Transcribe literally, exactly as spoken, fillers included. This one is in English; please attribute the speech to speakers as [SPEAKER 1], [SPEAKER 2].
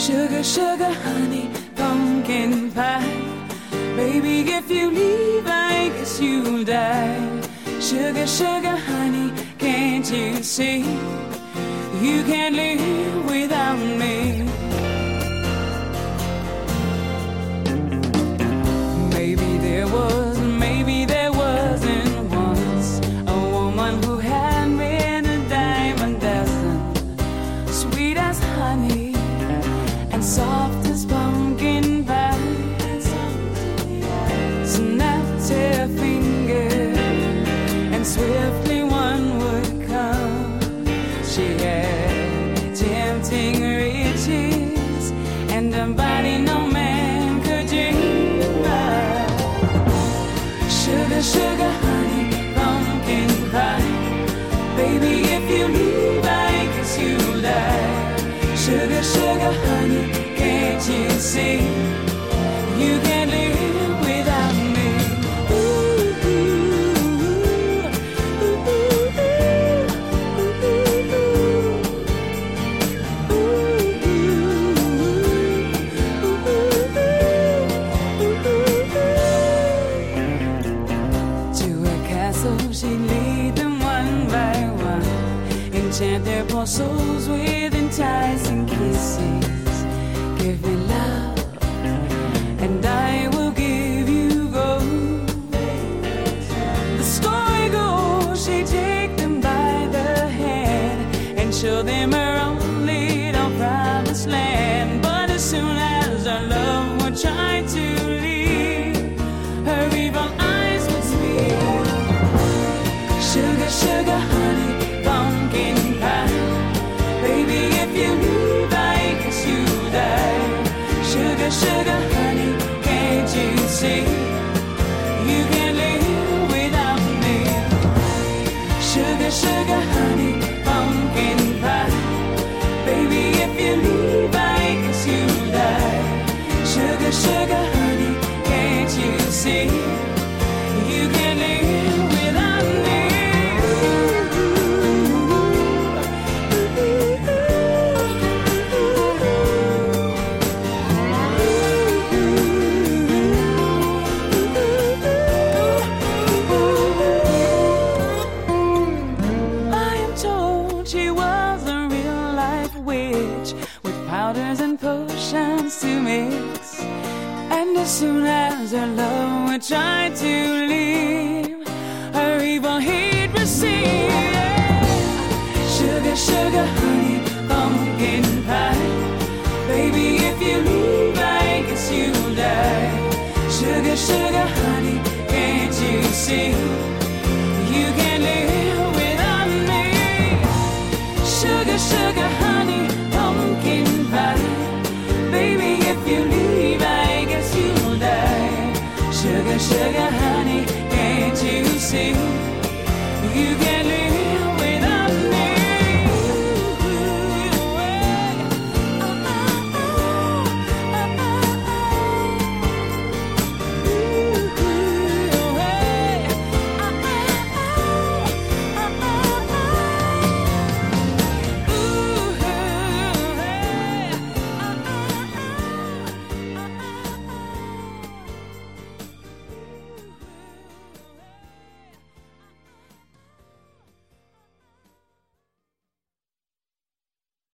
[SPEAKER 1] Sugar, sugar, honey, pumpkin pie. Baby, if you leave, I guess you'll die. Sugar, sugar, honey, can't you see? You can't live without me. Maybe there was, maybe there wasn't once a woman who had been a dime a dozen, sweet as honey and soft as pumpkin pie. Snapped her finger and swiftly one would come. She had tempting riches and a body no man could dream about. Sugar, sugar, honey, pumpkin pie. Baby, if you leave, I guess you'll die. Sugar, sugar, honey, can't you see? You can't live without me. Ooh, ooh, ooh, to a castle she'd lead them one by one, enchant their poor souls with enticing kisses. Give me love and I will give you gold. The story goes, she take them by the hand and show them her own little promised land. But as soon as her love would try to leave, her evil eyes would speak. Sugar, sugar, honey, pumpkin pie. Baby, if you leave, I guess you die. Sugar, sugar, honey, can't you see? You can't live without me. Sugar, sugar, honey, pumpkin pie. Baby, if you leave, I guess you die. Sugar, sugar, honey, can't you see? You can't live without me. To mix, and as soon as her love would try to leave, her evil he'd receive. Sugar, sugar, honey, pumpkin pie. Baby, if you leave, I guess you'll die. Sugar, sugar, honey, can't you see? You can't live without me. Sugar, sugar, honey, pumpkin pie. Baby, if you leave, I guess you'll die. Sugar, sugar,